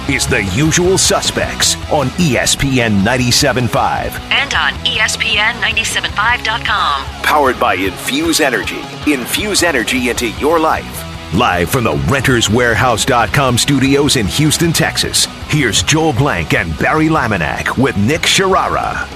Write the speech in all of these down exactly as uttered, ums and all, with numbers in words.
is The Usual Suspects on E S P N ninety-seven point five. And on E S P N ninety-seven point five dot com. Powered by Infuse Energy. Infuse energy into your life. Live from the Renters Warehouse dot com studios in Houston, Texas, here's Joel Blank and Barry Laminack with Nick Sharara.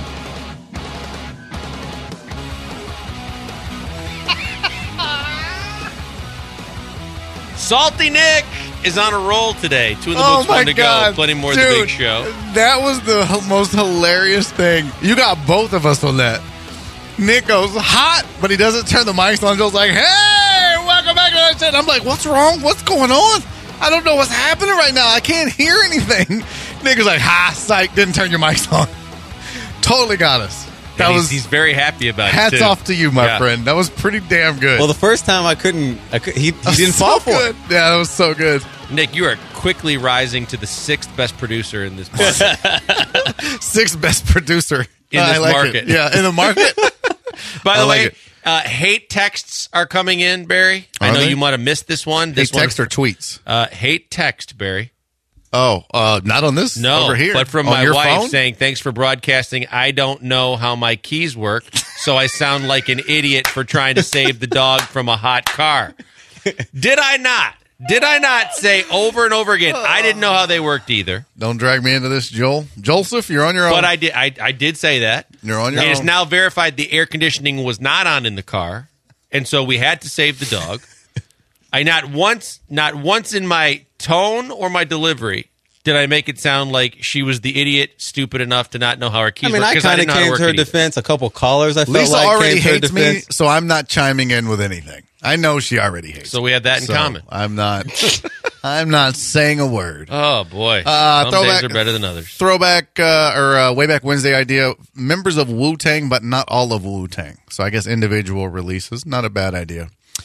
Salty Nick is on a roll today. Two in the Oh books, one to God. go. Plenty more Dude, of the big show. That was the h- most hilarious thing. You got both of us on that. Nick goes hot, but he doesn't turn the mics on. Joe's like, hey, welcome back to that shit. I'm like, what's wrong? What's going on? I don't know what's happening right now. I can't hear anything. Nick is like, ha, psych, didn't turn your mics on. Totally got us. That And he's, was he's very happy about hats it, too. off to you, my Yeah. friend. That was pretty damn good. Well, the first time I couldn't, I could, he, he That was didn't so fall for good. it. Yeah, that was so good. Nick, you are quickly rising to the sixth best producer in this market. Sixth best producer In I this like market. It. Yeah, in the market. By the I like way, it. uh, hate texts are coming in, Barry. I Are know they? you might have missed this one. Hey, This one, text or tweets? uh, hate text, Barry. Oh, uh, not on this. No, over here. but from On my your wife phone? saying, thanks for broadcasting. I don't know how my keys work, so I sound like an idiot for trying to save the dog from a hot car. Did I not? Did I not say over and over again, I didn't know how they worked either. Don't drag me into this, Joel. Joseph, you're on your own. But I did I, I did say that. You're on your And own. it's now verified the air conditioning was not on in the car, and so we had to save the dog. I not once not once in my tone or my delivery did I make it sound like she was the idiot, stupid enough to not know how her keys I mean, work, I 'cause kind of didn't know how to came work to her it either. defense. A couple callers I felt Lisa like already came to her hates me, defense. so I'm not chiming in with anything. I know she already hates So me. we have that in So common. I'm not. I'm not saying a word. Oh boy, Uh, some throwback- days are better than others. Throwback uh, or uh, way back Wednesday idea: members of Wu Tang, but not all of Wu Tang. So I guess individual releases, not a bad idea.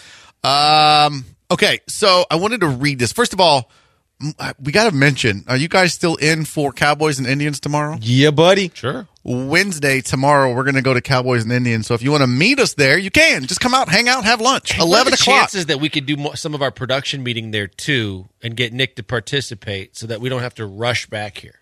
Um. Okay, so I wanted to read this. First of all, m- we got to mention: are you guys still in for Cowboys and Indians tomorrow? Yeah, buddy. Sure. Wednesday, tomorrow, we're going to go to Cowboys and Indians. So if you want to meet us there, you can. Just come out, hang out, have lunch. Hey, what are eleven the o'clock. chances that we could do more, some of our production meeting there too, and get Nick to participate, so that we don't have to rush back here?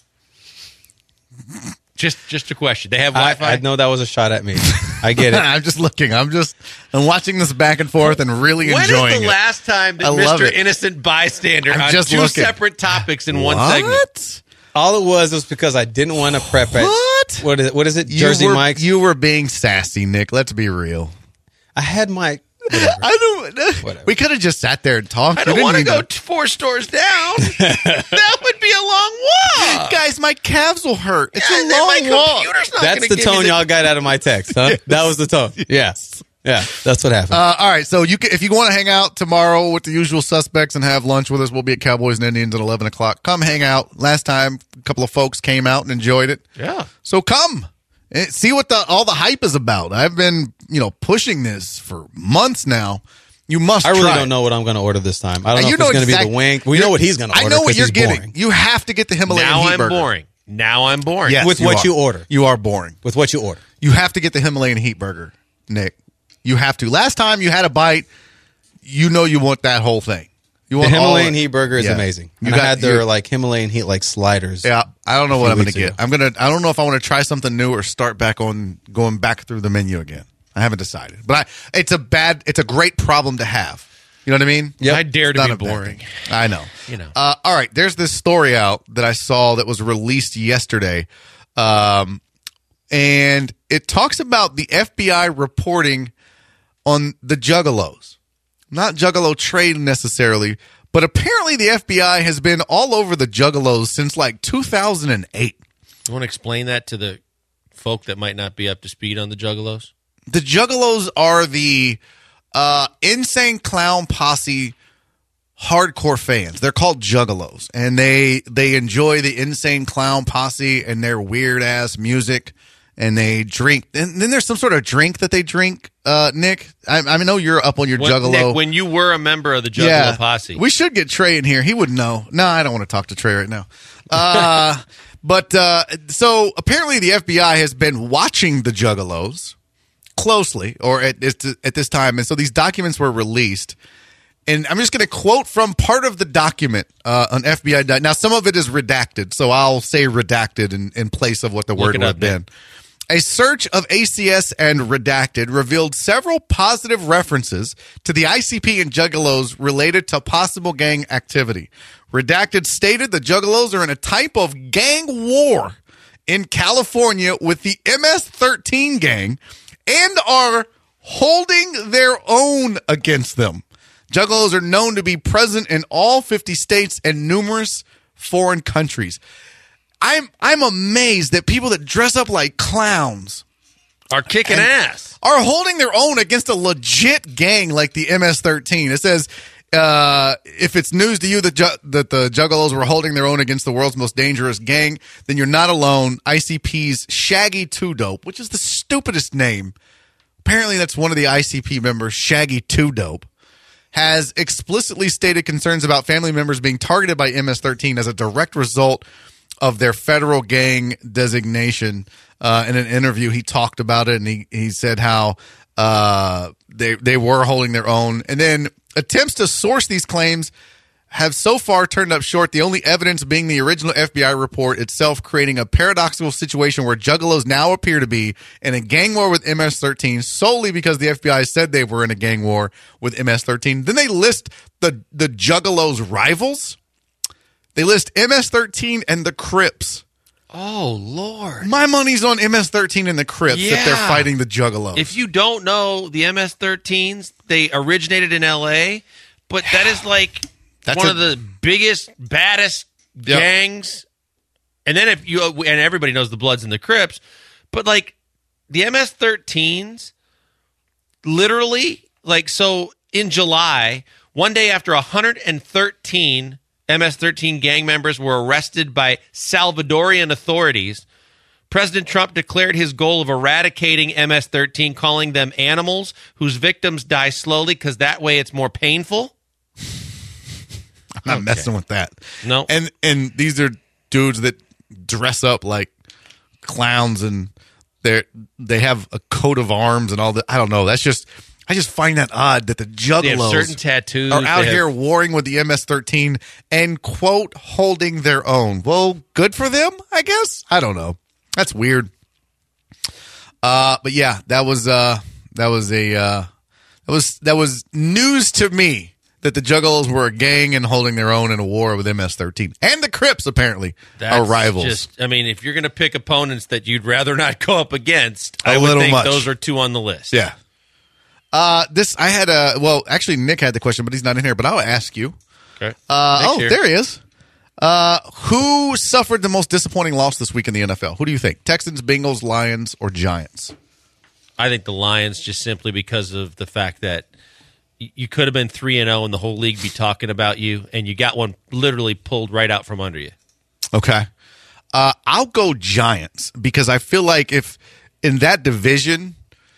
Just, just a question. They have I, Wi-Fi. I know that was a shot at me. I get it. I'm just looking. I'm just I'm watching this back and forth and really When enjoying is the it. last time that I love Mister it. Innocent Bystander I'm on just two looking. separate topics in one What? segment? All it was was because I didn't want to prep it. What? What is it? What is it? You Jersey were, Mike's. You were being sassy, Nick. Let's be real. I had my. Whatever. I don't. Whatever. We could have just sat there and talked. I We don't didn't want to need go t- four stores down. That would be a long walk. Guys, my calves will hurt. It's Yeah, a and then my long walk. computer's not That's gonna the give me tone y'all got out of my text, huh? That was the tone. Yes. Yeah. That's what happened. Uh, all right, so you can, if you want to hang out tomorrow with the usual suspects and have lunch with us, we'll be at Cowboys and Indians at eleven o'clock. Come hang out. Last time, a couple of folks came out and enjoyed it. Yeah. So come and see what the all the hype is about. I've been, you know, pushing this for months now. You must. I really try don't know what I'm going to order this time. I don't it. know You if it's going to exact- be the wing. We you're- know what he's going to order. I know what 'cause you're he's getting. boring. You have to get the Himalayan Now heat I'm burger. boring. Now I'm boring. Yes, With what are. you order. You are boring. With what you order. You have to get the Himalayan heat burger, Nick. You have to. Last time you had a bite, you know you want that whole thing. You The want all Himalayan of it. heat burger is Yeah. amazing. You And got- I had their you- like Himalayan heat like sliders. Yeah, I don't know a what few I'm going to weeks get. ago. I'm gonna. I don't know if I want to try something new or start back on going back through the menu again. I haven't decided, but I, it's a bad. It's a great problem to have. You know what I mean? I dare It's to not be a bad boring. thing. I know. You know. Uh, all right. There's this story out that I saw that was released yesterday, um, and it talks about the F B I reporting on the Juggalos. Not Juggalo trade necessarily, but apparently the F B I has been all over the Juggalos since like two thousand eight. You want to explain that to the folk that might not be up to speed on the Juggalos? The Juggalos are the uh, Insane Clown Posse hardcore fans. They're called Juggalos, and they they enjoy the Insane Clown Posse and their weird ass music. And they drink. And then there's some sort of drink that they drink. Uh, Nick, I, I know you're up on your When, Juggalo. Nick, when you were a member of the Juggalo posse. We should get Trey in here. He would know. No, I don't want to talk to Trey right now. Uh, but uh, so apparently the F B I has been watching the Juggalos closely, or at this, at this time. And so these documents were released. And I'm just going to quote from part of the document uh, on F B I. Now, some of it is redacted, so I'll say redacted in, in place of what the Look word it would up, have been. A search of A C S and redacted revealed several positive references to the I C P and Juggalos related to possible gang activity. Redacted stated the Juggalos are in a type of gang war in California with the M S thirteen gang and are holding their own against them. Juggalos are known to be present in all fifty states and numerous foreign countries. I'm I'm amazed that people that dress up like clowns Are kicking ass. are holding their own against a legit gang like the M S thirteen. It says, uh, if it's news to you that, ju- that the Juggalos were holding their own against the world's most dangerous gang, then you're not alone. I C P's Shaggy Two Dope, which is the stupidest name. Apparently that's one of the I C P members, Shaggy Two Dope, has explicitly stated concerns about family members being targeted by M S thirteen as a direct result of their federal gang designation. Uh, in an interview, he talked about it, and he, he said how uh, they they were holding their own. And then attempts to source these claims have so far turned up short, the only evidence being the original F B I report itself, creating a paradoxical situation where Juggalos now appear to be in a gang war with M S thirteen solely because the F B I said they were in a gang war with M S thirteen. Then they list the, the Juggalos' rivals. They list M S thirteen and the Crips. Oh, Lord. My money's on M S thirteen and the Crips if they're Yeah. fighting the Juggalos. If you don't know the M S thirteens, they originated in L A, but that is like That's one a- of the biggest, baddest Yep. gangs. And then if you and everybody knows the Bloods and the Crips, but like the M S thirteens, literally, like so in July, one day after one hundred thirteen M S thirteen gang members were arrested by Salvadorian authorities, President Trump declared his goal of eradicating M S thirteen, calling them animals whose victims die slowly because that way it's more painful. I'm not Okay. messing with that. No. And and these are dudes that dress up like clowns and they they have a coat of arms and all that. I don't know. That's just I just find that odd that the They have Juggalos certain tattoos. are They out have- here warring with the M S thirteen and quote holding their own. Well, good for them, I guess. I don't know. That's weird. Uh, but yeah, that was uh, that was a uh, that was that was news to me that the Juggalos were a gang and holding their own in a war with M S thirteen and the Crips apparently That's are rivals. Just, I mean, if you're going to pick opponents that you'd rather not go up against, A I would little think much. those are two on the list. Yeah. Uh, this I had a well, actually Nick had the question, but he's not in here. But I'll ask you. Okay. Uh, Nick's oh, here. there he is. Uh, who suffered the most disappointing loss this week in the N F L? Who do you think? Texans, Bengals, Lions, or Giants? I think the Lions, just simply because of the fact that y- you could have been three and zero, and the whole league be talking about you, and you got one literally pulled right out from under you. Okay. Uh, I'll go Giants because I feel like if in that division,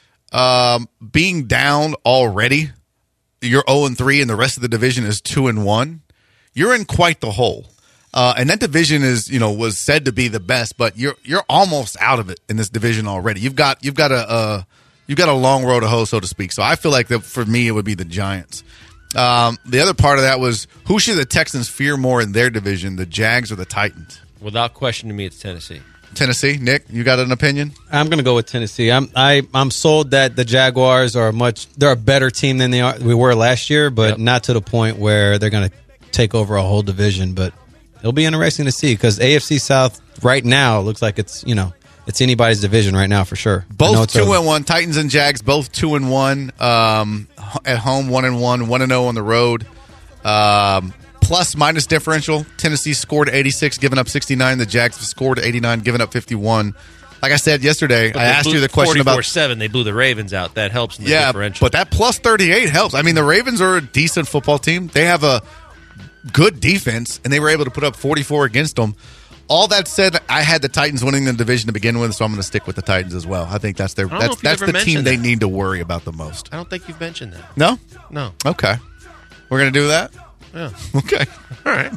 um, being down already, you're zero and three, and the rest of the division is two and one. You're in quite the hole. Uh, and that division is, you know, was said to be the best, but you're you're almost out of it in this division already. You've got you've got a uh, you've got a long road to hoe, so to speak. So I feel like that for me it would be the Giants. Um, the other part of that was who should the Texans fear more in their division, the Jags or the Titans? Without question, to me, it's Tennessee. Tennessee, Nick, you got an opinion? I'm going to go with Tennessee. I'm I, I'm sold that the Jaguars are a much they're a better team than they are we were last year, but Yep. not to the point where they're going to take over a whole division. But it'll be interesting to see because A F C South right now looks like it's you know it's anybody's division right now for sure. I know Both it's two a- and one. Titans and Jags both two and one. Um, at home one and one, one and zero on the road. Um, plus minus differential. Tennessee scored eighty-six, giving up sixty-nine. The Jags scored eighty-nine, giving up fifty-one. Like I said yesterday, But I they asked blew you the question about forty-four seven. They blew the Ravens out. That helps in the yeah, differential. but that plus thirty-eight helps. I mean, the Ravens are a decent football team. They have a good defense, and they were able to put up forty-four against them. All that said, I had the Titans winning the division to begin with, so I'm going to stick with the Titans as well. I think that's their I don't know that's if you've that's ever the team mentioned they that. need to worry about the most. I don't think you've mentioned that. No? No. Okay. We're going to do that? Yeah. Okay. All right.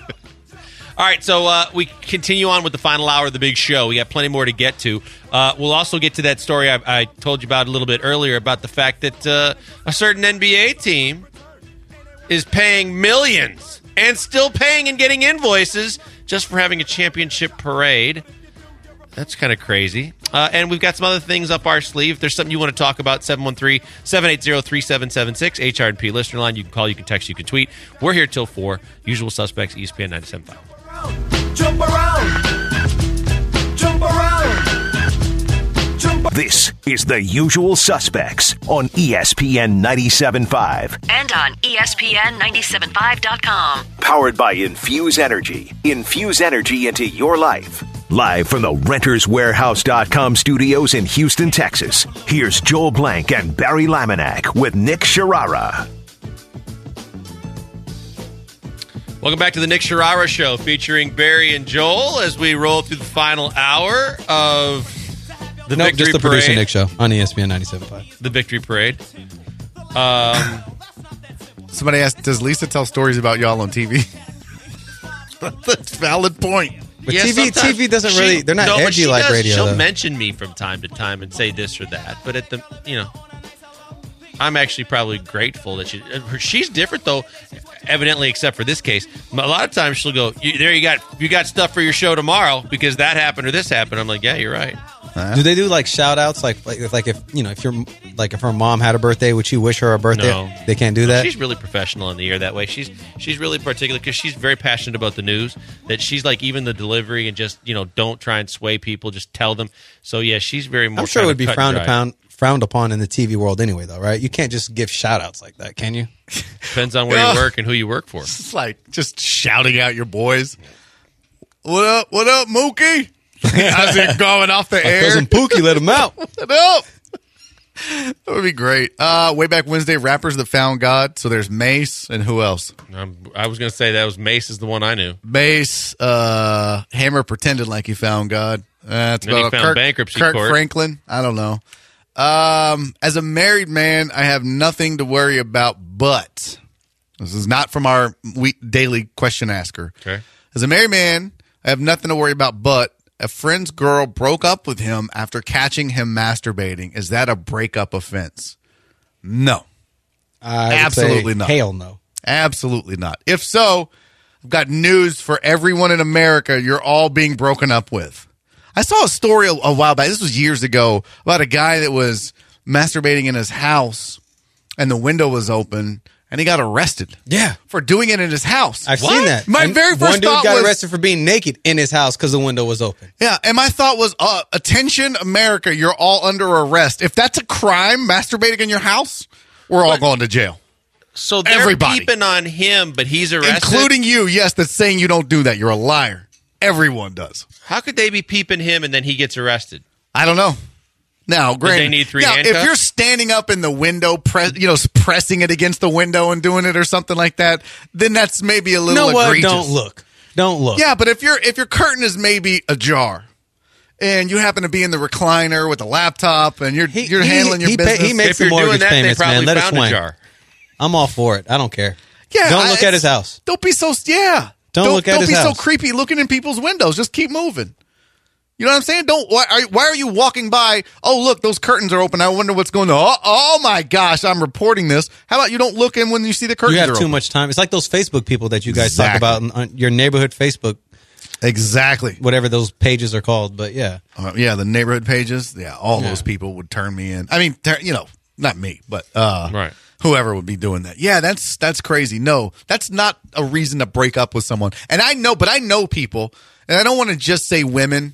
All right, so uh, we continue on with the final hour of the big show. We got plenty more to get to. Uh, we'll also get to that story I, I told you about a little bit earlier about the fact that uh, a certain N B A team is paying millions and still paying and getting invoices just for having a championship parade. That's kind of crazy. Uh, and we've got some other things up our sleeve. If there's something you want to talk about, seven one three, seven eight zero, three seven seven six, H R and P listener line. You can call, you can text, you can tweet. We're here till four. Usual suspects, E S P N ninety-seven point five. Jump around. Jump around. Jump around. This is The Usual Suspects on E S P N ninety-seven point five. And on E S P N ninety-seven five dot com. Powered by Infuse Energy. Infuse energy into your life. Live from the Renters Warehouse dot com studios in Houston, Texas, here's Joel Blank and Barry Laminack with Nick Sharara. Welcome back to the Nick Sharara Show, featuring Barry and Joel as we roll through the final hour of the Nope, Victory just the Parade. Producer Nick Show on E S P N ninety-seven point five. The Victory Parade. Um, Somebody asked, does Lisa tell stories about y'all on T V? That's a valid point. But yeah, T V, sometimes T V doesn't she- really, they're not no, but edgy she like does- radio, She'll though. mention me from time to time and say this or that, but at the, you know, I'm actually probably grateful that she, she's different though, evidently, except for this case. A lot of times she'll go, you, there you got, you got stuff for your show tomorrow because that happened or this happened. I'm like, yeah, you're right. Do they do like shout outs? Like, like, if, like if, you know, if your, like if her mom had a birthday, would you wish her a birthday? No. They can't do that? She's really professional in the air that way. She's she's really particular because she's very passionate about the news. That she's like even the delivery and just you know don't try and sway people, just tell them. So yeah, she's very. More I'm sure it kind would of be cut and frowned dry. upon, frowned upon in the T V world anyway, though, right? You can't just give shout outs like that, can you? Depends on where Yeah. you work and who you work for. It's like just shouting out your boys. What up? What up, Mookie? As you're going off the air. Cousin Pookie let him out. What up? That would be great. Uh, way back Wednesday, rappers that found God. So there's Mace and who else? Um, I was going to say that was Mace is the one I knew. Mace, uh, Hammer pretended like he found God. Uh, That's Then he about found Kirk, bankruptcy Kirk court. Franklin. I don't know. Um, as a married man, I have nothing to worry about. But this is not from our week, daily question asker. Okay. As a married man, I have nothing to worry about. But a friend's girl broke up with him after catching him masturbating. Is that a breakup offense? No. I would Absolutely say not. Hell no. Absolutely not. If so, I've got news for everyone in America. You're all being broken up with. I saw a story a, a while back. This was years ago about a guy that was masturbating in his house and the window was open and he got arrested. Yeah. For doing it in his house. I've What? seen that. My And very first one dude thought got was, arrested for being naked in his house because the window was open. yeah, and my thought was, uh, attention, America, you're all under arrest. If that's a crime, masturbating in your house, we're all But- going to jail. So they're Everybody. peeping on him, but he's arrested. Including you, yes, that's saying you don't do that. You're a liar. Everyone does. How could they be peeping him and then he gets arrested? I don't know. Now, granted, they need three now, handcuffs? if you're standing up in the window, press, you know, pressing it against the window and doing it or something like that, then that's maybe a You little know what? egregious. Don't look. Don't look. Yeah, but if your if your curtain is maybe ajar, and you happen to be in the recliner with a laptop, and you're He- you're he- handling your he pay- business, he makes If the you're doing mortgage that, payments, they probably man. Let it found swing. a jar. I'm all for it. I don't care. yeah, Don't I- look at it's- his house. Don't be so yeah. Don't look at don't his be so house. creepy looking in people's windows. Just keep moving. You know what I'm saying? Don't. Why are, why are you walking by? Oh, look, those curtains are open. I wonder what's going on. Oh, oh my gosh, I'm reporting this. How about you don't look in when you see the curtains You have are too open? much time. It's like those Facebook people that you guys Exactly. talk about on, on your neighborhood Facebook, Exactly. whatever those pages are called. But yeah, Uh, yeah, the neighborhood pages. Yeah, all those people would turn me in. I mean, ter- you know, not me, but uh, Right. whoever would be doing that. Yeah, that's that's crazy. No, that's not a reason to break up with someone. And I know, but I know people, and I don't want to just say women,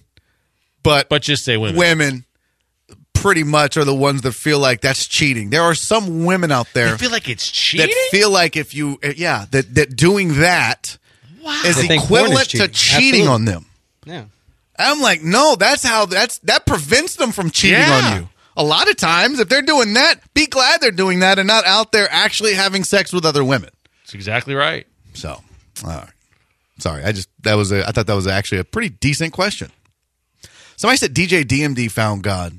but But just say women. women pretty much are the ones that feel like that's cheating. There are some women out there I feel like it's cheating. that feel like if you, uh, yeah, that that doing that is They think porn is equivalent to cheating. cheating Absolutely. on them. yeah. I'm like, no, that's how that's that prevents them from cheating Yeah. on you. A lot of times, if they're doing that, be glad they're doing that and not out there actually having sex with other women. That's exactly right. So, all right. Sorry, I just that was a I thought that was actually a pretty decent question. Somebody said D J D M D found God.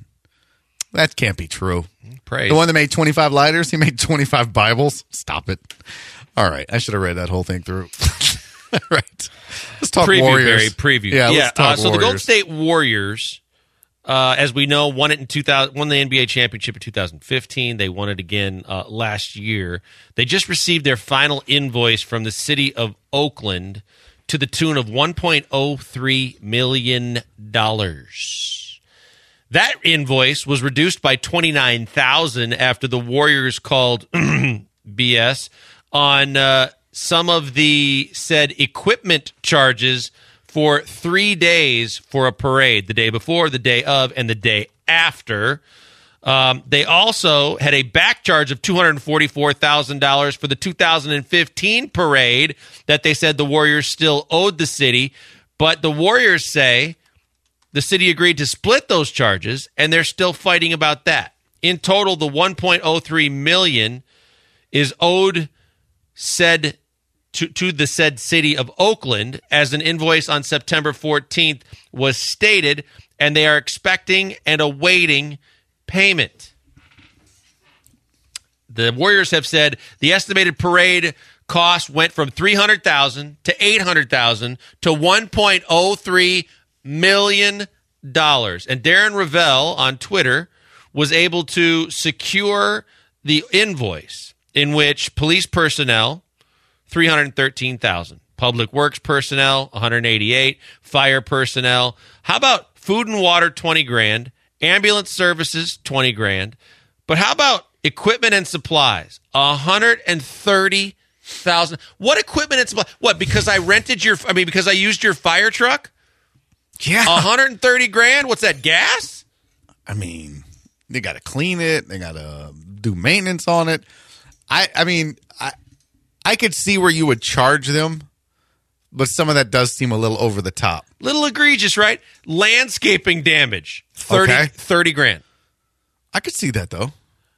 That can't be true. Praise. The one that made twenty-five lighters, he made twenty-five Bibles. Stop it. All right, I should have read that whole thing through. All right, let's talk preview, Warriors. Barry, preview. Yeah, let's uh, talk so the Golden Warriors. State Warriors uh, as we know, won it in two thousand, won the N B A championship in two thousand fifteen. They won it again uh, last year. They just received their final invoice from the city of Oakland to the tune of one point oh three million dollars. That invoice was reduced by twenty-nine thousand dollars after the Warriors called B S on uh, some of the said equipment charges for three days for a parade, the day before, the day of, and the day after. Um, they also had a back charge of two hundred forty-four thousand dollars for the two thousand fifteen parade that they said the Warriors still owed the city. But the Warriors say the city agreed to split those charges, and they're still fighting about that. In total, the one point oh three million dollars is owed said to, to the said city of Oakland, as an invoice on September fourteenth was stated, and they are expecting and awaiting payment. The Warriors have said the estimated parade cost went from three hundred thousand dollars to eight hundred thousand dollars to one point oh three million dollars. And Darren Ravel on Twitter was able to secure the invoice, in which police personnel, three hundred thirteen thousand dollars, public works personnel, one hundred eighty-eight, fire personnel. How about food and water, twenty grand, ambulance services, twenty grand. But how about equipment and supplies, one hundred thirty thousand dollars? What equipment and supplies? What, because I rented your, I mean, because I used your fire truck? Yeah. one hundred thirty grand? What's that, gas? I mean, they got to clean it. They got to do maintenance on it. I, I mean, I, I could see where you would charge them, but some of that does seem a little over the top. Little egregious, right? Landscaping damage, thirty, Okay. thirty grand. I could see that, though.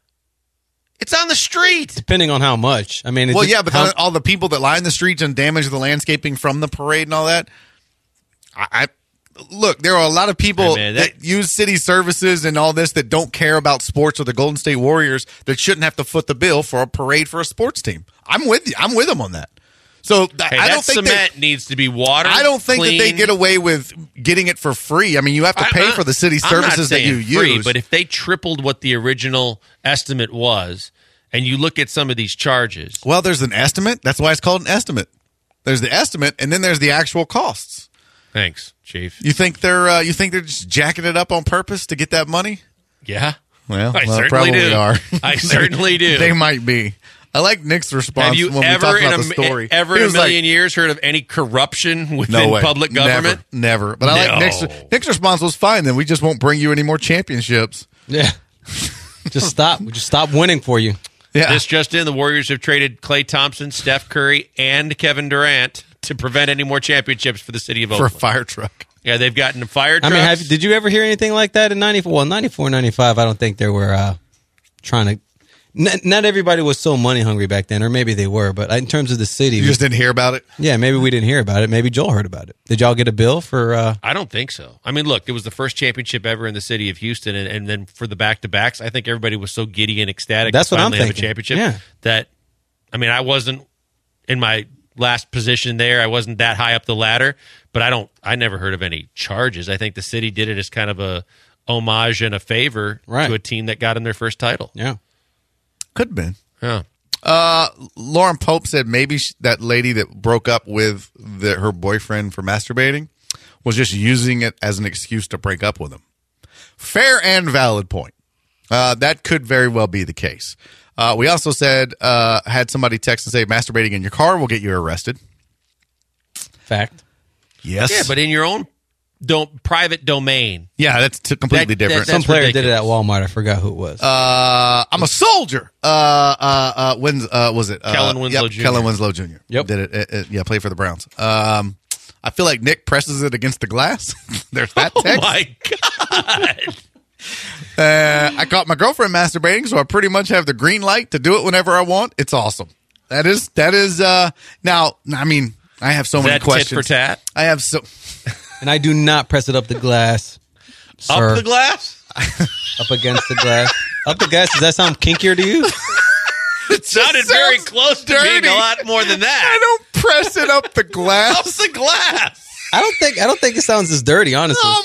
It's on the street. Depending on how much. I mean, it Well, just- yeah, but how- then all the people that line the streets and damage the landscaping from the parade and all that. I, I look, there are a lot of people Hey, man, that, that- use city services and all this that don't care about sports or the Golden State Warriors that shouldn't have to foot the bill for a parade for a sports team. I'm with you. I'm with them on that. So th- Hey, I that don't think cement they, needs to be watered. I don't think that they cleaned. get away with getting it for free. I mean, you have to I- pay I- for the city I'm not services that you saying free, use. But if they tripled what the original estimate was, and you look at some of these charges, Well, there's an estimate. That's why it's called an estimate. There's the estimate, and then there's the actual costs. thanks, Chief. You think they're uh, you think they're just jacking it up on purpose to get that money? Yeah, Well, I well, certainly probably do. are. I certainly do. They might be. I like Nick's response Have you when we ever talked in about a, the story. ever He in a was like, million years heard of any corruption no within way. public government? Never, never. But I like No. Nick's Nick's response was fine. Then we just won't bring you any more championships. yeah. Just stop. We just stop winning for you. Yeah, This just in: the Warriors have traded Klay Thompson, Steph Curry, and Kevin Durant to prevent any more championships for the city of for a Oakland. fire truck. Yeah, they've gotten fire I trucks. mean, have, did you ever hear anything like that in ninety-four? Well, ninety-four, ninety-five, I don't think they were uh, trying to. N- not everybody was so money hungry back then, or maybe they were. But in terms of the city, You just didn't hear about it. yeah, maybe we didn't hear about it. Maybe Joel heard about it. Did y'all get a bill for? Uh, I don't think so. I mean, look, it was the first championship ever in the city of Houston, and, and then for the back-to-backs, I think everybody was so giddy and ecstatic That's to what I'm finally have thinking. a championship Yeah. that, I mean, I wasn't in my last position there. I wasn't that high up the ladder, but I don't. I never heard of any charges. I think the city did it as kind of a homage and a favor Right. to a team that got in their first title. yeah. Could have been. Yeah. Uh, Lauren Pope said maybe sh- that lady that broke up with the, her boyfriend for masturbating was just using it as an excuse to break up with him. Fair and valid point. Uh, that could very well be the case. Uh, we also said, uh, had somebody text and say masturbating in your car will get you arrested. Fact. Yes. Yeah, but in your own don't, private domain. yeah, that's t- completely That- that- different. Some That's player did it ridiculous. at Walmart. I forgot who it was. Uh, I'm a soldier. Uh, uh, uh, when's, uh, was it? Uh, Kellen Winslow yep, Junior Kellen Winslow Junior Yep. Did it, it, it- yeah, played for the Browns. Um, I feel like Nick presses it against the glass. There's that Oh text. my God. Uh, I caught my girlfriend masturbating, so I pretty much have the green light to do it whenever I want. It's awesome. That is, that is, uh, now, I mean, I have so Is many that tit questions. for tat? I have so, and I do not press it up the glass. Sir. Up the glass? Up against the glass. Up the glass. Does that sound kinkier to you? It sounded very sounds close to dirty. being a lot more than I that. don't press it up the Up glass. the glass. I don't think. I don't think it sounds as dirty. Honestly. Oh my God.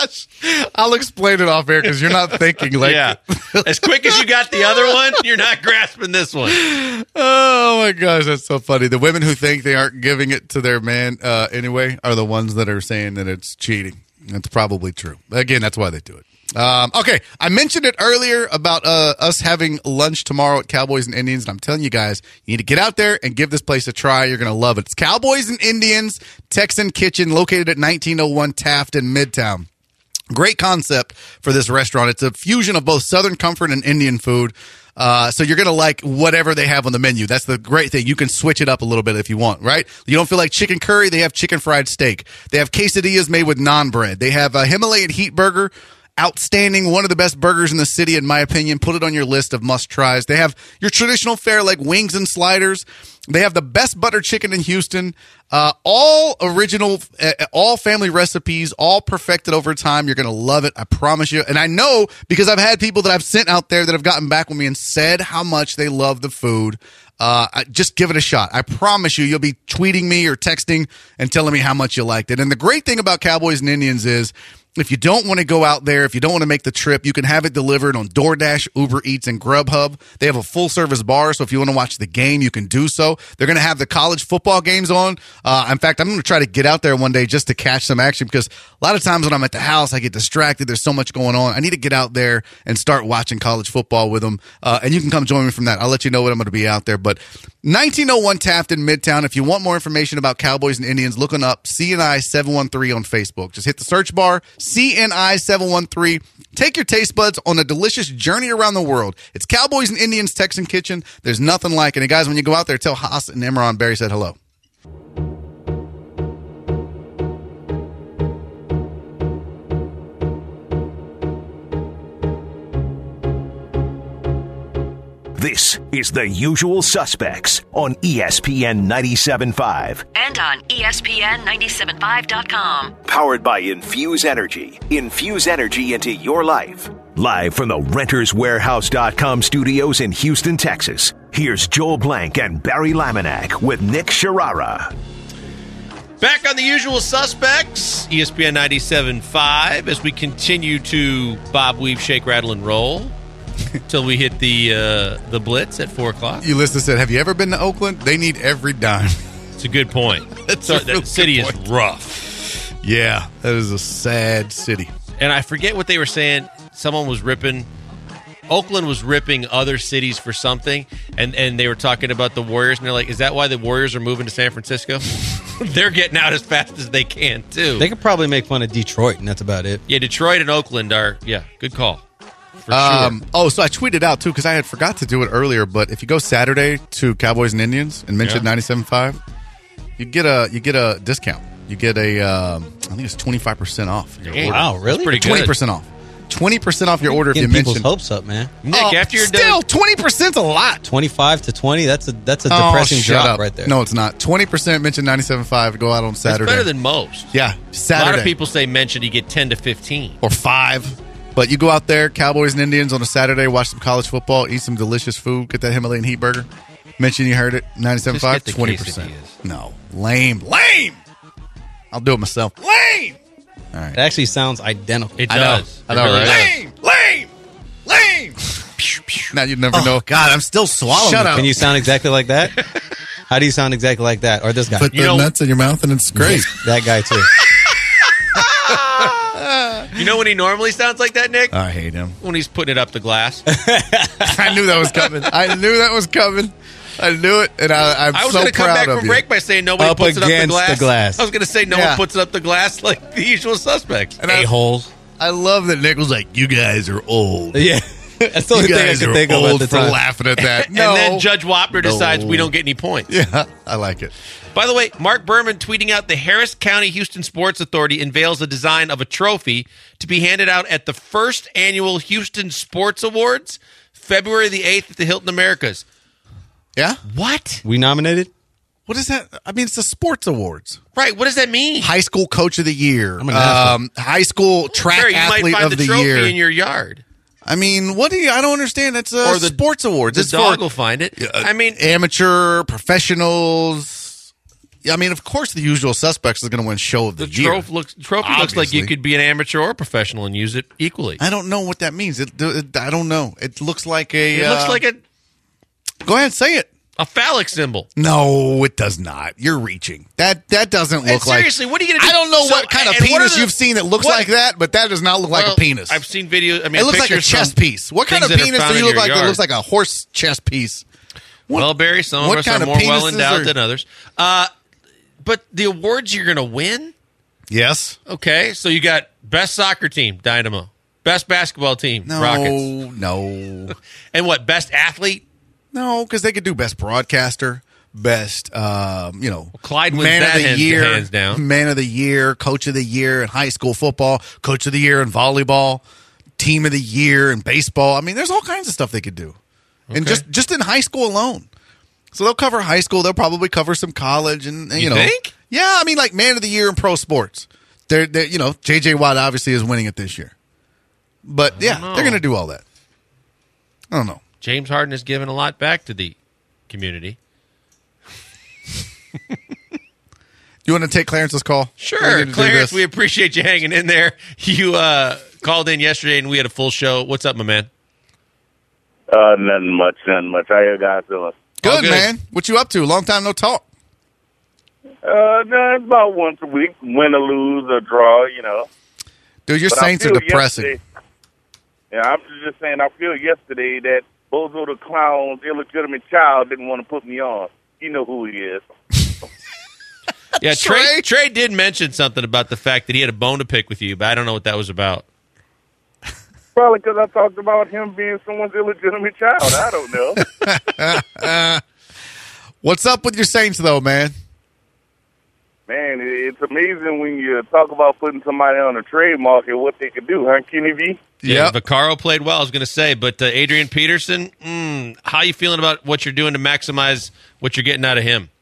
Josh, I'll explain it off air because you're not thinking like. Yeah. As quick as you got the other one, you're not grasping this one. Oh my gosh, that's so funny. The women who think they aren't giving it to their man uh, anyway are the ones that are saying that it's cheating. That's probably true. Again, that's why they do it. Um, okay, I mentioned it earlier about uh, us having lunch tomorrow at Cowboys and Indians, and I'm telling you guys, you need to get out there and give this place a try. You're going to love it. It's Cowboys and Indians Texan Kitchen, located at nineteen oh one Taft in Midtown. Great concept for this restaurant. It's a fusion of both Southern comfort and Indian food. Uh, so you're going to like whatever they have on the menu. That's the great thing. You can switch it up a little bit if you want, right? You don't feel like chicken curry? They have chicken fried steak. They have quesadillas made with naan bread. They have a Himalayan heat burger. Outstanding, one of the best burgers in the city, in my opinion. Put it on your list of must-tries. They have your traditional fare like wings and sliders. They have the best butter chicken in Houston. Uh, all original, uh, all family recipes, all perfected over time. You're going to love it. I promise you. And I know because I've had people that I've sent out there that have gotten back with me and said how much they love the food. Uh, just give it a shot. I promise you, you'll be tweeting me or texting and telling me how much you liked it. And the great thing about Cowboys and Indians is, if you don't want to go out there, if you don't want to make the trip, you can have it delivered on DoorDash, Uber Eats, and Grubhub. They have a full-service bar, so if you want to watch the game, you can do so. They're going to have the college football games on. Uh, in fact, I'm going to try to get out there one day just to catch some action because a lot of times when I'm at the house, I get distracted. There's so much going on. I need to get out there and start watching college football with them, uh, and you can come join me from that. I'll let you know when I'm going to be out there. But nineteen oh one Taft in Midtown. If you want more information about Cowboys and Indians, looking up C N I seven one three on Facebook. Just hit the search bar, C N I seven one three. Take your taste buds on a delicious journey around the world. It's Cowboys and Indians Texan Kitchen. There's nothing like it. And guys, when you go out there, tell Haas and Imran Barry said hello. This is The Usual Suspects on E S P N ninety-seven point five. And on E S P N ninety-seven five dot com. Powered by Infuse Energy. Infuse energy into your life. Live from the Renters Warehouse dot com studios in Houston, Texas. Here's Joel Blank and Barry Laminack with Nick Sharara. Back on The Usual Suspects, E S P N ninety-seven point five, as we continue to bob, weave, shake, rattle, and roll. Till we hit the uh, the blitz at four o'clock. You listened said, have you ever been to Oakland? They need every dime. It's a good point. That's so, a real that city good is point. rough. Yeah, that is a sad city. And I forget what they were saying. Someone was ripping. Oakland was ripping other cities for something, and, and they were talking about the Warriors, and they're like, is that why the Warriors are moving to San Francisco? They're getting out as fast as they can, too. They could probably make fun of Detroit, and that's about it. Yeah, Detroit and Oakland are, yeah, good call. For Um, sure. oh, so I tweeted out, too, because I had forgot to do it earlier, but if you go Saturday to Cowboys and Indians and mention Yeah. ninety-seven point five, you get a you get a discount. You get a, um, I think it's twenty-five percent off. your Dang. order. Wow, really? That's pretty good. twenty percent off. twenty percent off your order if you Getting people's mention. hopes up, man. Nick, Oh, after you're still, done. twenty percent is a lot. twenty-five to twenty, that's a that's a Oh, depressing shut drop up. right there. No, it's not. twenty percent mention ninety-seven point five. Go out on That's Saturday. better than most. Yeah, A Saturday. lot of people say mention you get ten to fifteen. Or five. But you go out there, Cowboys and Indians on a Saturday, watch some college football, eat some delicious food, get that Himalayan heat burger. Mention you heard it, ninety-seven point five, Just get the twenty percent. quesadillas. No, lame. Lame! I'll do it myself. Lame! It actually sounds identical. It I know. does. I It know, really right? does. Lame! Lame! Lame! Now you'd never know. God, I'm still swallowing. Shut it. up. Can you sound exactly like that? How do you sound exactly like that? Or this guy? Put You the know- nuts in your mouth and it's great. That guy, too. You know when he normally sounds like that, Nick? I hate him. When he's putting it up the glass. I knew that was coming. I knew that was coming. I knew it, and I, I'm I was so going to come proud back of from you. break by saying nobody Up puts it up the against glass. the glass. I was going to say no Yeah. one puts it up the glass like the usual suspects. And I, A-holes. I love that Nick was like, "You guys are old. Yeah. That's the only You thing I guys could are think of old at the for time. laughing at that." And No. then Judge Wapner decides we don't get any points. Yeah, I like it. By the way, Mark Berman tweeting out the Harris County Houston Sports Authority unveils a design of a trophy to be handed out at the first annual Houston Sports Awards, February the eighth at the Hilton Americas. Yeah. What? We nominated? What is that? I mean, it's the sports awards. Right, what does that mean? High school coach of the year. I'm an asshole. Um, high school track Barry, you might athlete find of the, the, trophy year. in your yard. I mean, what do you? I don't understand. It's uh, Or the- sports awards. The It's dog for will find it. uh, I mean, amateur, professionals. I mean, of course, the usual suspects is going to win show of the, The year. trophy looks trophy looks like you Obviously. could be an amateur or a professional and use it equally. I don't know what that means. It, it, I don't know. It looks like a. It looks uh, like a, Go ahead, say it. a phallic symbol. No, it does not. You're reaching. That that doesn't look And like. seriously, what are you going to do? I don't know So- what kind of and what are penis the- you've seen that looks what- like that, but that does not look like Well, a penis. I've seen videos. I mean, it looks like a pictures chest from piece. What kind of things that are penis found do you in look your like that yard. looks like a horse chest piece? Well, Barry, some of what us kind are of more well penises endowed are- than others. Uh, but the awards you're going to win? Yes. Okay, so you got best soccer team, Dynamo. Best basketball team, No, Rockets. no, And what, best athlete? no, because they could do best broadcaster, best, um, you know, Clyde wins man that of the hands- year, hands down. man of the year, coach of the year in high school football, coach of the year in volleyball, team of the year in baseball. I mean, there's all kinds of stuff they could do, and Okay. just just in high school alone. So they'll cover high school. They'll probably cover some college, and, and, you, You know, think? yeah. I mean, like man of the year in pro sports. They're, they're you know, J J Watt obviously is winning it this year, but yeah, know. they're going to do all that. I don't know. James Harden has given a lot back to the community. You want to take Clarence's call? We Sure, need to do Clarence, this. we appreciate you hanging in there. You uh, called in yesterday, and we had a full show. What's up, my man? Uh, nothing much, nothing much. How you guys doing? Good, All good. man. What you up to? Long time no talk. Uh, no, it's about once a week, win or lose or draw, you know. Dude, your But I Saints are feel depressing. yesterday- Yeah, I'm just saying, I feel yesterday that Bozo the Clown's illegitimate child didn't want to put me on. You know who he is. Yeah, Trey? Trey, Trey did mention something about the fact that he had a bone to pick with you, but I don't know what that was about. Probably because I talked about him being someone's illegitimate child. I don't know. What's up with your Saints, though, man? Man, it- it's amazing when you talk about putting somebody on a trade market, what they could do, huh, Kenny V? Yeah, Yep. Vaccaro played well, I was going to say, but uh, Adrian Peterson, mm, how you feeling about what you're doing to maximize what you're getting out of him?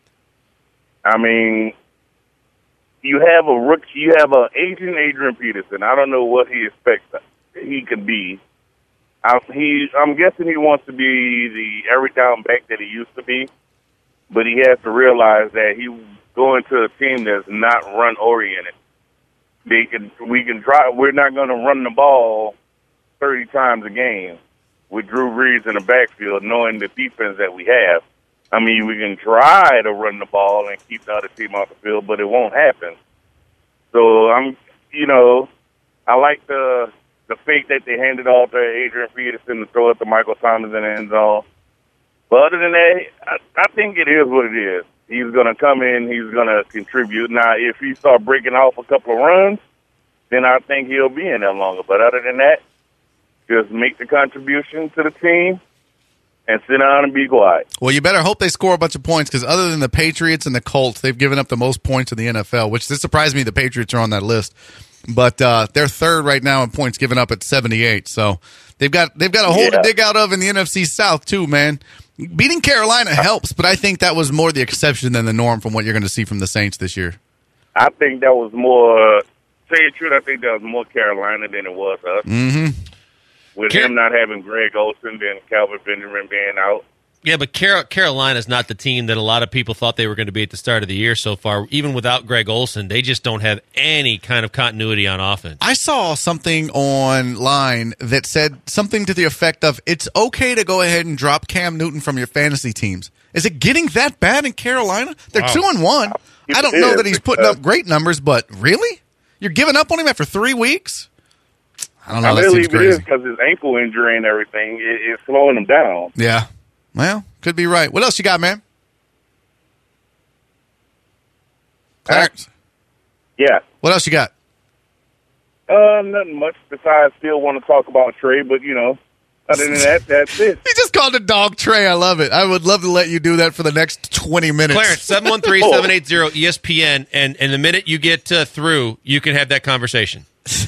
I mean, you have a rookie, you have an aging Adrian Peterson. I don't know what he expects he could be. I, he, I'm guessing he wants to be the every down back that he used to be, but he has to realize that he going to a team that's not run oriented. They can, we can try. We're not going to run the ball thirty times a game with Drew Brees in the backfield, knowing the defense that we have. I mean, we can try to run the ball and keep the other team off the field, but it won't happen. So I'm, you know, I like the the fake that they handed off to Adrian Peterson to throw it to Michael Thomas in the end zone. But other than that, I, I think it is what it is. He's going to come in. He's going to contribute. Now, if he start breaking off a couple of runs, then I think he'll be in there longer. But other than that, just make the contribution to the team and sit down and be quiet. Well, you better hope they score a bunch of points because other than the Patriots and the Colts, they've given up the most points in the N F L, which this surprised me the Patriots are on that list. But uh, they're third right now in points given up at seventy-eight. So they've got they've got a hole Yeah. to dig out of in the N F C South too, man. Beating Carolina helps, but I think that was more the exception than the norm from what you're going to see from the Saints this year. I think that was more, say the truth, I think that was more Carolina than it was us. Mm-hmm. With Car- him not having Greg Olsen and Calvin Benjamin being out. Yeah, but Car- Carolina's not the team that a lot of people thought they were going to be at the start of the year so far. Even without Greg Olsen, they just don't have any kind of continuity on offense. I saw something online that said something to the effect of it's okay to go ahead and drop Cam Newton from your fantasy teams. Is it getting that bad in Carolina? They're Wow. two and one. I don't It know is, that he's putting because- up great numbers, but really? You're giving up on him after three weeks? I don't know. I That believe seems it is crazy. because his ankle injury and everything is it's slowing him down. Yeah. Well, could be right. What else you got, man? Clarence, Yeah. what else you got? Uh, nothing much besides still want to talk about Trey, but, you know, other than that, that's it. He just called a dog Trey. I love it. I would love to let you do that for the next twenty minutes. Clarence, seven one three, seven eight zero, E S P N, and, and the minute you get uh, through, you can have that conversation.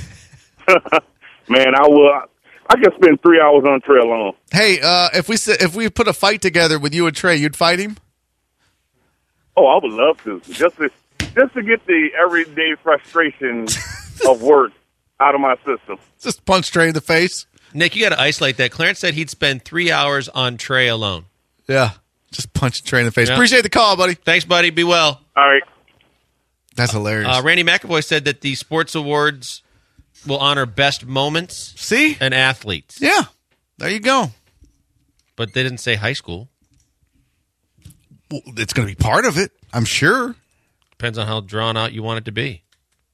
Man, I will. I could spend three hours on Trey alone. Hey, uh, if we s- if we put a fight together with you and Trey, you'd fight him? Oh, I would love to. Just to, just to get the everyday frustration of work out of my system. Just punch Trey in the face? Nick, you got to isolate that. Clarence said he'd spend three hours on Trey alone. Yeah. Just punch Trey in the face. Yeah. Appreciate the call, buddy. Thanks, buddy. Be well. All right. That's hilarious. Uh, Randy McAvoy said that the sports awards will honor best moments See? and athletes, Yeah. There you go. but they didn't say high school. Well, it's going to be part of it, I'm sure. Depends on how drawn out you want it to be.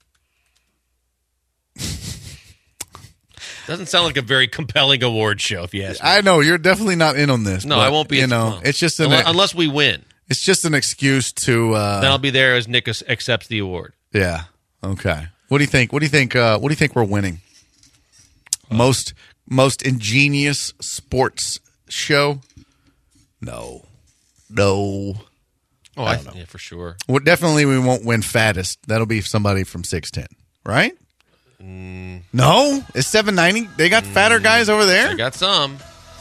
Doesn't sound like a very compelling award show, if you ask me. I know you're definitely not in on this. No, but, I won't be. You at the- know, well, it's just an unless, unless we win. it's just an excuse to. Uh, Then I'll be there as Nick accepts the award. yeah. Okay. What do you think? What do you think? Uh, what do you think we're winning? Most most ingenious sports show? No. No. Oh, I, yeah, for sure. Well, definitely we won't win fattest. That'll be somebody from six ten, right? Mm. No, it's seven ninety. They got fatter guys over I there. got some.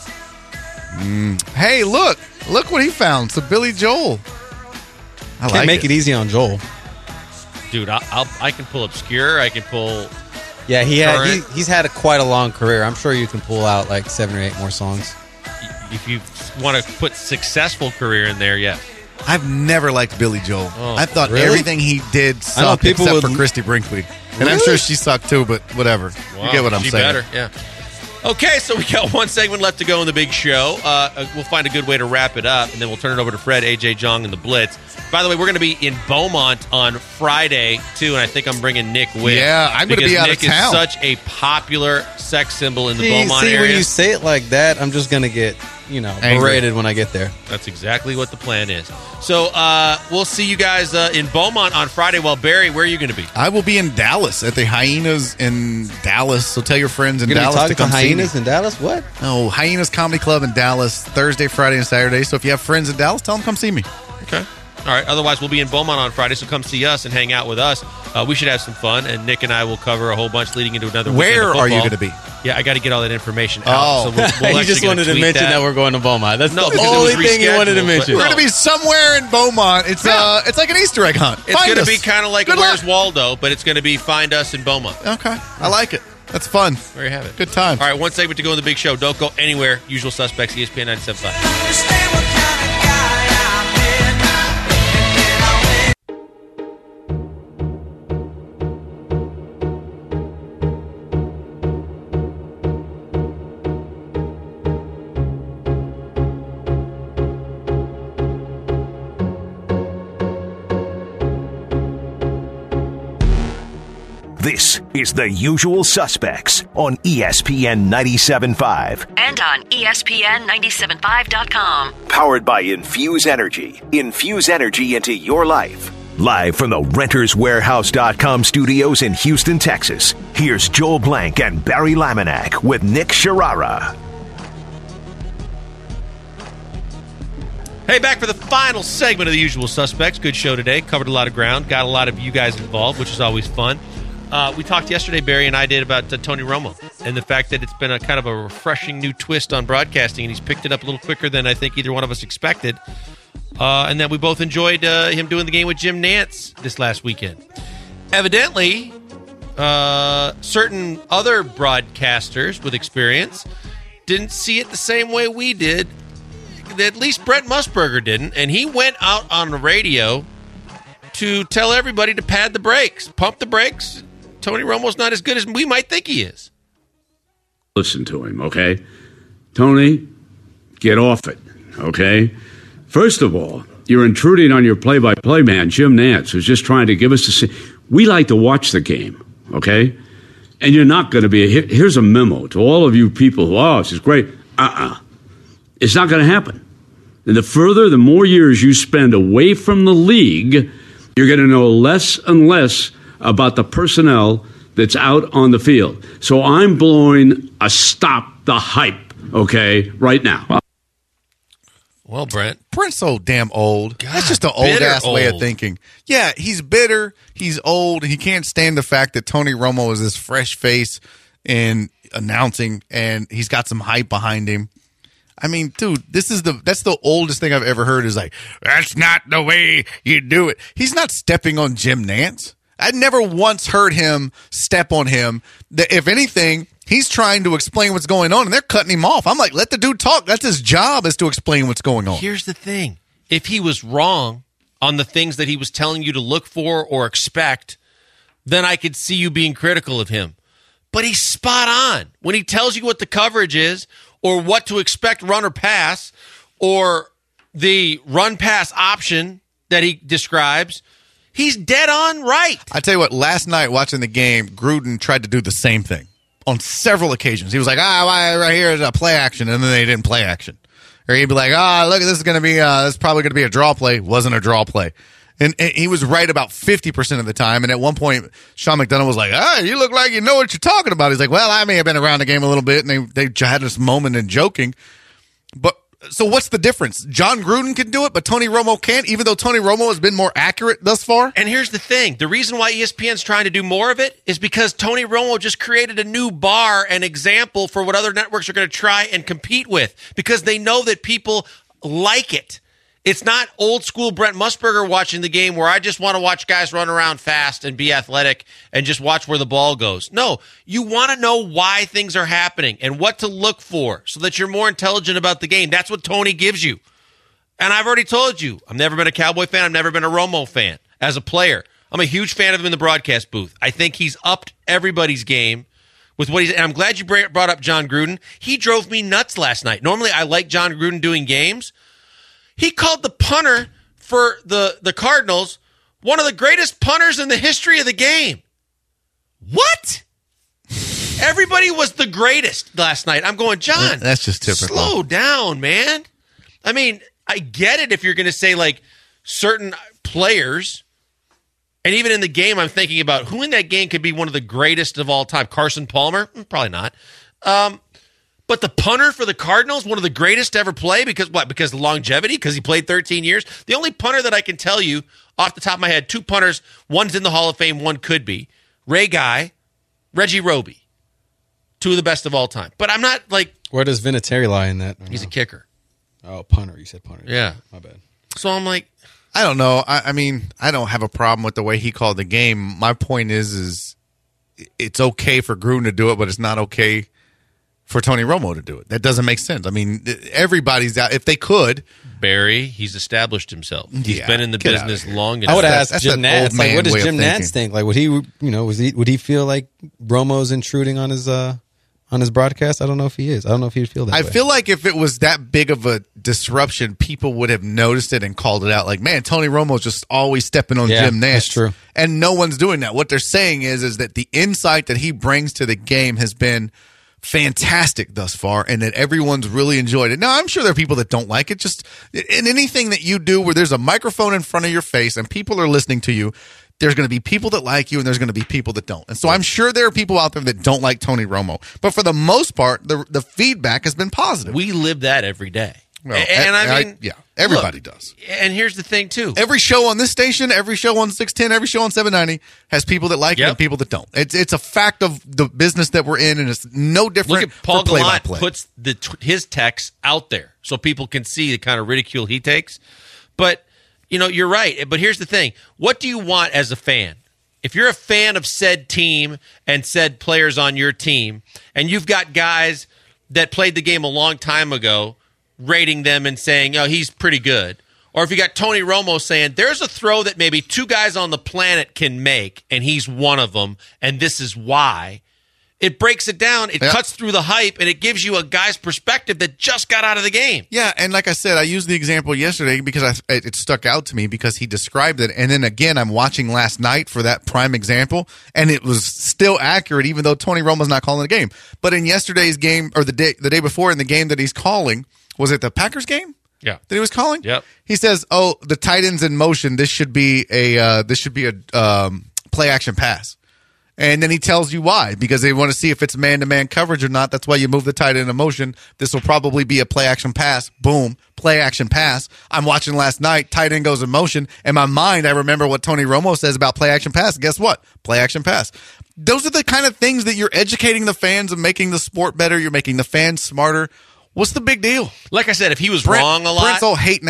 Hey, look, look what he found. So Billy Joel. I Can't like make it. easy on Joel. Dude, I, I'll, I can pull obscure. I can pull. Yeah, he had he, Current. he's had a, quite a long career. I'm sure you can pull out like seven or eight more songs. If you want to put successful career in there, yeah. I've never liked Billy Joel. Oh, I thought really? everything he did I know sucked people except would- for Christy Brinkley. And I'm Really? sure she sucked too, but whatever. Wow, You get what I'm she saying. better, yeah. Okay, so we got one segment left to go in the big show. Uh, uh, we'll find a good way to wrap it up, and then we'll turn it over to Fred, A J Jong, and the Blitz. By the way, we're going to be in Beaumont on Friday, too, and I think I'm bringing Nick with. Yeah, I'm gonna because be out of Nick town. is such a popular sex symbol in the See, Beaumont see area. when you say it like that, I'm just gonna get you know Angry. berated when I get there. That's exactly what the plan is. So uh, we'll see you guys uh, in Beaumont on Friday. Well, Barry, where are you going to be? I will be in Dallas at the Hyenas in Dallas. So tell your friends in You're gonna Dallas be to talking come to see me. hyenas in Dallas? What? Oh, Hyenas Comedy Club in Dallas Thursday, Friday, and Saturday. So if you have friends in Dallas, tell them come see me. Okay. All right. Otherwise, we'll be in Beaumont on Friday, so come see us and hang out with us. Uh, we should have some fun, and Nick and I will cover a whole bunch leading into another. weekend Where of are you football. going to be? Yeah, I got to get all that information out. Oh. so we'll, we'll you actually just gonna wanted to tweet mention that. that we're going to Beaumont. That's No, the because it only was thing you wanted to rescheduled, mention. but- We're going to be somewhere in Beaumont. It's uh, it's like an Easter egg hunt. It's Find going to us. be kind of like Good a Where's luck. Waldo, but it's going to be Find Us in Beaumont. Okay, I like it. That's fun. There you have it. Good time. All right, one segment to go in the big show. Don't go anywhere. Usual Suspects, E S P N ninety-seven point five. Understand what kind of guy I've been. And I'll make This is The Usual Suspects on E S P N ninety-seven point five. And on E S P N ninety-seven five dot com. Powered by Infuse Energy. Infuse energy into your life. Live from the Renters Warehouse dot com studios in Houston, Texas. Here's Joel Blank and Barry Laminack with Nick Sharara. Hey, back for the final segment of The Usual Suspects. Good show today. Covered a lot of ground. Got a lot of you guys involved, which is always fun. Uh, we talked yesterday, Barry and I did, about uh, Tony Romo and the fact that it's been a kind of a refreshing new twist on broadcasting, and he's picked it up a little quicker than I think either one of us expected. Uh, and that we both enjoyed uh, him doing the game with Jim Nantz this last weekend. Evidently, uh, certain other broadcasters with experience didn't see it the same way we did. At least Brent Musburger didn't, and he went out on the radio to tell everybody to pad the brakes, pump the brakes. Tony Romo's not as good as we might think he is. Listen to him, okay? Tony, get off it, okay? First of all, you're intruding on your play-by-play man, Jim Nantz, who's just trying to give us a... se- We like to watch the game, okay? And you're not going to be... Here, here's a memo to all of you people who, oh, this is great. Uh-uh. It's not going to happen. And the further, the more years you spend away from the league, you're going to know less and less about the personnel that's out on the field. So I'm blowing a stop the hype, okay, right now. Well, Brent. Brent's so damn old. God, That's just an old bitter ass way of old. thinking. Yeah, he's bitter. He's old. He can't stand the fact that Tony Romo is this fresh face in announcing, and he's got some hype behind him. I mean, dude, this is the that's the oldest thing I've ever heard. Is like, that's not the way you do it. He's not stepping on Jim Nantz. I never once heard him step on him. The- If anything, He's trying to explain what's going on, and they're cutting him off. I'm like, let the dude talk. That's his job, is to explain what's going on. Here's the thing. If he was wrong on the things that he was telling you to look for or expect, then I could see you being critical of him. But he's spot on. When he tells you what the coverage is or what to expect run or pass or the run-pass option that he describes, he's dead on right. I tell you what, last night watching the game, Gruden tried to do the same thing on several occasions. He was like, ah, right here is a play action, and then they didn't play action. Or he'd be like, ah, look, this is going to be, uh, this is probably going to be a draw play. Wasn't a draw play. And, and he was right about fifty percent of the time. And at one point, Sean McDonough was like, ah, you look like you know what you're talking about. He's like, well, I may have been around the game a little bit. And they, they had this moment in joking. But so what's the difference? John Gruden can do it, but Tony Romo can't, even though Tony Romo has been more accurate thus far? And here's the thing. The reason why E S P N's trying to do more of it is because Tony Romo just created a new bar and example for what other networks are going to try and compete with, because they know that people like it. It's not old school Brent Musburger watching the game where I just want to watch guys run around fast and be athletic and just watch where the ball goes. No, you want to know why things are happening and what to look for so that you're more intelligent about the game. That's what Tony gives you. And I've already told you, I've never been a Cowboy fan. I've never been a Romo fan as a player. I'm a huge fan of him in the broadcast booth. I think he's upped everybody's game with what he's, and I'm glad you brought up John Gruden. He drove me nuts last night. Normally I like John Gruden doing games. He called the punter for the, the Cardinals one of the greatest punters in the history of the game. What? Everybody was the greatest last night. I'm going, John, that's just typical. Slow down, man. I mean, I get it if you're going to say like certain players, and even in the game, I'm thinking about who in that game could be one of the greatest of all time. Carson Palmer? Probably not. Um, But the punter for the Cardinals, one of the greatest to ever play, because what? Because longevity? Because he played thirteen years? The only punter that I can tell you off the top of my head, two punters, one's in the Hall of Fame, one could be. Ray Guy, Reggie Roby. Two of the best of all time. But I'm not like... Where does Vinatieri lie in that? He's a kicker. Oh, punter. You said punter. Yeah. My bad. So I'm like... I don't know. I, I mean, I don't have a problem with the way he called the game. My point is, is it's okay for Gruden to do it, but it's not okay for Tony Romo to do it. That doesn't make sense. I mean, everybody's out. If they could. Barry, he's established himself. He's Yeah, been in the get business long enough. I would That's- ask that's Jim that old Nantz, like, man what does way of Jim Nantz thinking. think? think? Like, would he, you know, was he, would he feel like Romo's intruding on his, uh, on his broadcast? I don't know if he is. I don't know if he'd feel that I way. feel like if it was that big of a disruption, people would have noticed it and called it out. Like, man, Tony Romo's just always stepping on Yeah, Jim Nantz. that's true. And no one's doing that. What they're saying is, is that the insight that he brings to the game has been fantastic thus far, and that everyone's really enjoyed it. Now, I'm sure there are people that don't like it. Just in anything that you do where there's a microphone in front of your face and people are listening to you, there's going to be people that like you and there's going to be people that don't. And so I'm sure there are people out there that don't like Tony Romo. But for the most part, the the feedback has been positive. We live that every day. Well, and I I- mean... yeah, everybody look, does. And here's the thing, too. Every show on this station, every show on six ten, every show on seven ninety has people that like it Yep. and people that don't. It's it's a fact of the business that we're in, and it's no different Look at Paul for Gallant play-by-play. puts the t- his text out there so people can see the kind of ridicule he takes. But, you know, you're right. But here's the thing. What do you want as a fan? If you're a fan of said team and said players on your team, and you've got guys that played the game a long time ago rating them and saying, oh, he's pretty good. Or if you got Tony Romo saying, there's a throw that maybe two guys on the planet can make, and he's one of them, and this is why. It breaks it down. It Yeah. cuts through the hype, and it gives you a guy's perspective that just got out of the game. Yeah, and like I said, I used the example yesterday because I, it it stuck out to me because he described it. And then again, I'm watching last night for that prime example, and it was still accurate, even though Tony Romo's not calling the game. But in yesterday's game, or the day the day before in the game that he's calling, was it the Packers game? Yeah. That he was calling? Yep. He says, "Oh, the tight end's in motion. This should be a uh, this should be a um, play action pass." And then he tells you why, because they want to see if it's man-to-man coverage or not. That's why you move the tight end in motion. This will probably be a play-action pass. Boom, play-action pass. I'm watching last night. Tight end goes in motion. In my mind, I remember what Tony Romo says about play-action pass. Guess what? Play-action pass. Those are the kind of things that you're educating the fans and making the sport better. You're making the fans smarter. What's the big deal? Like I said, if he was Brent- wrong a lot, Brent's all hating ass.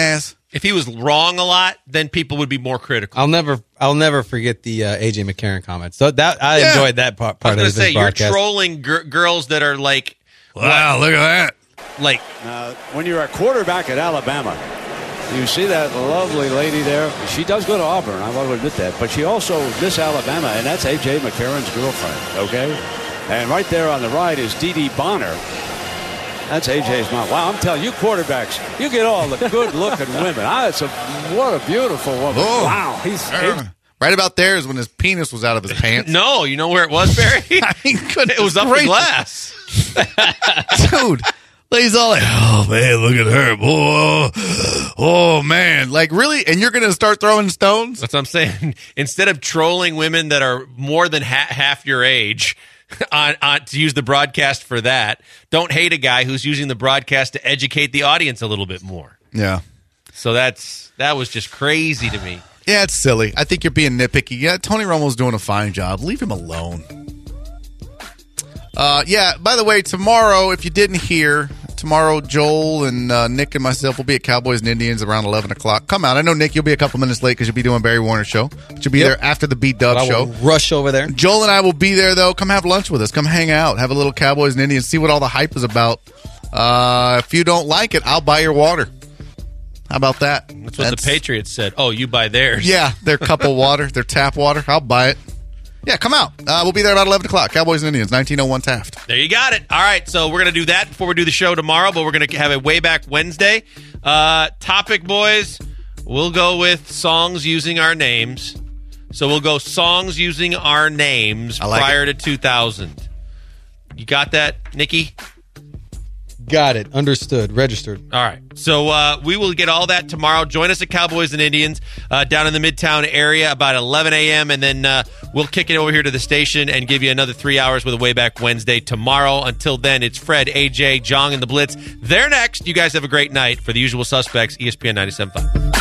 If he was wrong a lot, then people would be more critical. I'll never, I'll never forget the uh, A J McCarron comments. So that I Yeah. enjoyed that part. I part was going of to his say, you're broadcast. trolling gir- girls that are like, Wow, look at that. like Now, when you're a quarterback at Alabama, you see that lovely lady there. She does go to Auburn, I want to admit that. But she also Miss Alabama, and that's A J McCarron's girlfriend, okay? And right there on the right is Dee Dee Bonner. That's A J's mom. Wow, I'm telling you, quarterbacks, you get all the good-looking women. Ah, it's a, what a beautiful woman. Oh. Wow. He's, Uh, right about there is when his penis was out of his pants. no, you know where it was, Barry? I mean, goodness It was up the gracious. glass. Dude. He's all like, oh, man, look at her. Oh, oh, man. Like, really? And you're going to start throwing stones? That's what I'm saying. Instead of trolling women that are more than ha- half your age on, on to use the broadcast for that, don't hate a guy who's using the broadcast to educate the audience a little bit more. Yeah. So that's that was just crazy to me. Yeah, it's silly. I think you're being nitpicky. Yeah, Tony Romo's doing a fine job. Leave him alone. Uh, yeah, by the way, tomorrow, if you didn't hear, tomorrow Joel and uh, Nick and myself will be at Cowboys and Indians around eleven o'clock. Come out. I know, Nick, you'll be a couple minutes late because you'll be doing Barry Warner's show. But you'll be Yep. there after the B-Dub I show. will rush over there. Joel and I will be there, though. Come have lunch with us. Come hang out. Have a little Cowboys and Indians. See what all the hype is about. Uh, if you don't like it, I'll buy your water. How about that? That's what the Patriots said. Oh, you buy theirs. Yeah, their cup of water, their tap water. I'll buy it. Yeah, come out. Uh, we'll be there about eleven o'clock. Cowboys and Indians, nineteen oh one Taft. There you got it. All right, so we're going to do that before we do the show tomorrow, but we're going to have a way back Wednesday. Uh, topic, boys, we'll go with songs using our names. So we'll go songs using our names I like prior to two thousand. You got that, Nikki? Got it. Understood. Registered. All right. So uh, we will get all that tomorrow. Join us at Cowboys and Indians uh, down in the Midtown area about eleven a.m. And then uh, we'll kick it over here to the station and give you another three hours with a Way Back Wednesday tomorrow. Until then, it's Fred, A J, Jong, and the Blitz. They're next. You guys have a great night. For the usual suspects, E S P N ninety-seven point five.